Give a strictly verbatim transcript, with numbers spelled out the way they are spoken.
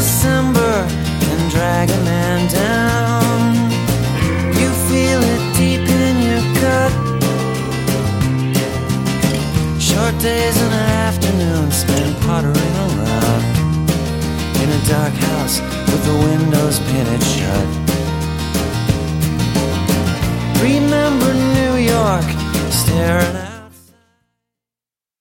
December can drag a man down. You feel it deep in your gut. Short days and afternoons spent pottering around in a dark house with the windows painted shut. Remember New York staring at